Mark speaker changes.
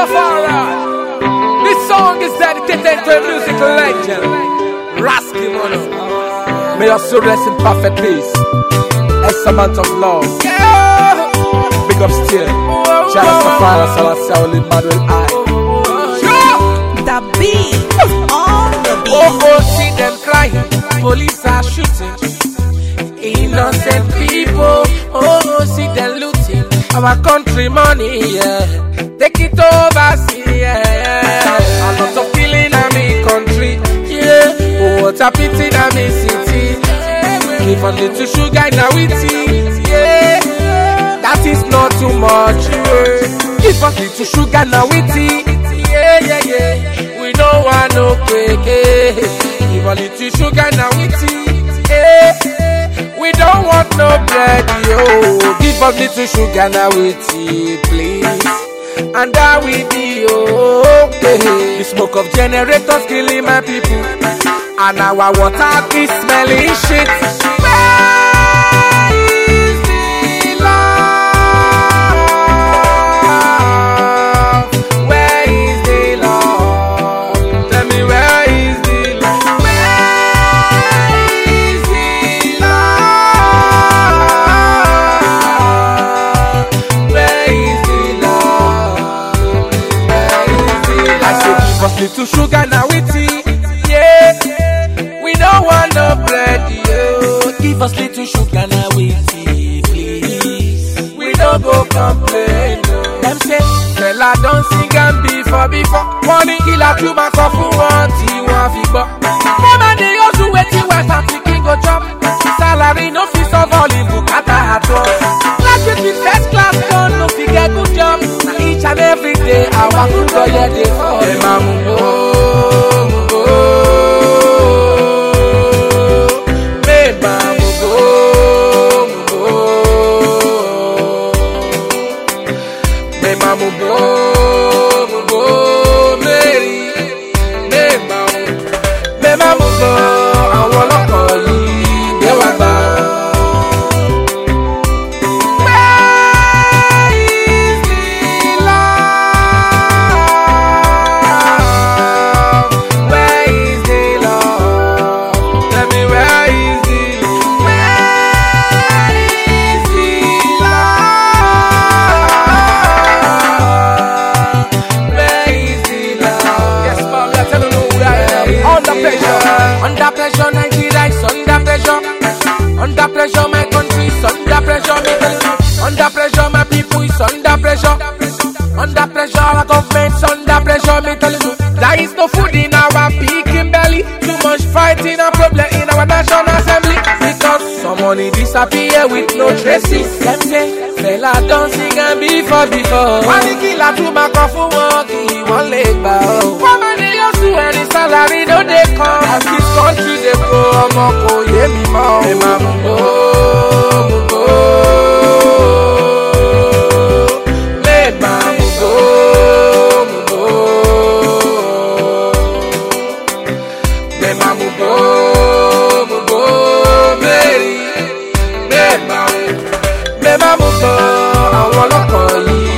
Speaker 1: Rastafari. This song is dedicated to a musical legend, Rasky Mono. May your soul rest in perfect peace. As a month of love. Big up still. Rastafari, Salasya, Oli Manuel I.
Speaker 2: The beat on the beat.
Speaker 1: Oh, see them crying. Police are shooting innocent people. Oh, see them looting our country money, yeah. Take it over, see, yeah. A lot of killing in my country, yeah. Oh, what a pity in my city. Give a little sugar in our tea, yeah. That is not too much, yeah. Give a little sugar in our tea, yeah, yeah, yeah. We don't want no cake, yeah. Give a little sugar in our tea, yeah. We don't want no bread, yo. Give us little sugar now with tea, please. And that we be okay. The smoke of generators killing my people, and our water is smelling shit. Where is the love? Where is the love? Tell me where is the love? Little sugar now with tea, yeah. We don't want no bread, yo. Give us little sugar now with tea, please. We don't go complain, no. Them say, fella don't sing and before. Money killer to my coffee, one tea, one fever. Mama, they also wait till West African go chop. Salary no fees of all in Bukata at once. Last week with first class done, no figure good job. Now each and every day, I walk to go yeah, they fall. Hey, mama, under pressure, Nigeria is under pressure. Under pressure, my country is under pressure. Under pressure, my people is under pressure. Under pressure, our government is under pressure. Me telling you, there is no food in our picking belly. Too much fighting and problem in our national assembly. Because some money disappear with no traces. Them say, fella don't sing and before. One killer to my coffee walk, he won't leg bow. Any salary no they come. As this country they go, I'ma go yeah me more. Hey mama go, hey mama go, hey mama go, Mary, hey mama go. I wanna call you.